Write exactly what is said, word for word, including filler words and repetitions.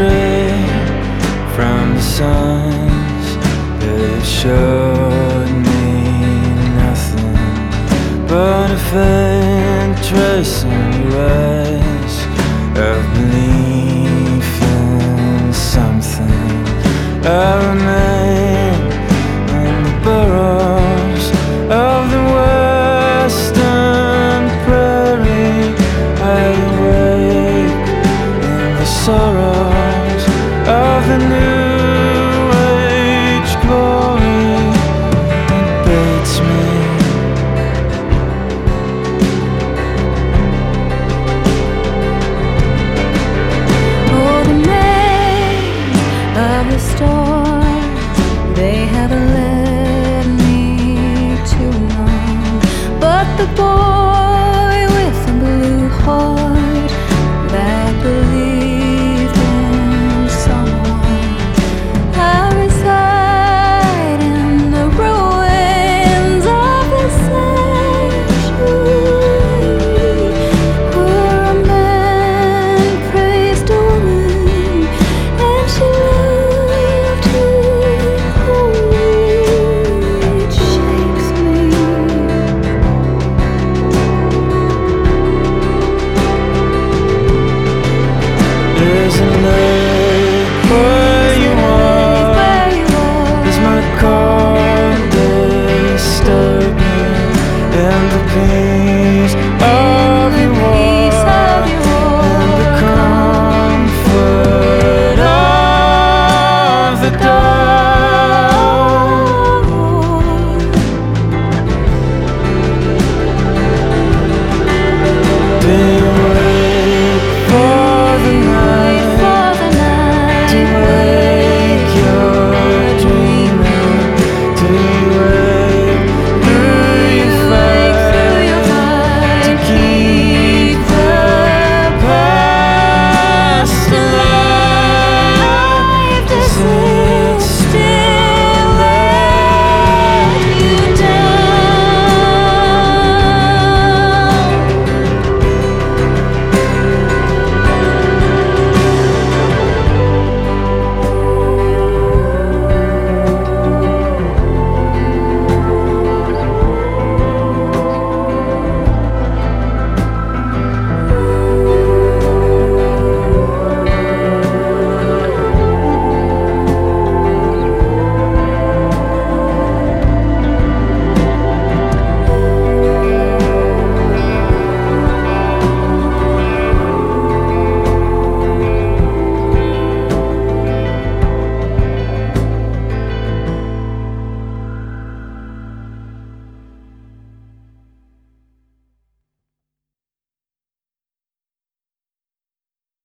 astray from the signs that showed me nothing but a faint trace in your eyes of belief in something. I remain in the burrows of the western prairie. I awake in the sorrows of the new age glory. It baits me. Oh, the maze of the stars, they haven't led me too long. But the boy with the blue heart that believed in someone, I reside in the ruins of the sanctuary, where a man praised a woman and she loved him wholly. It shakes me. There's a lake where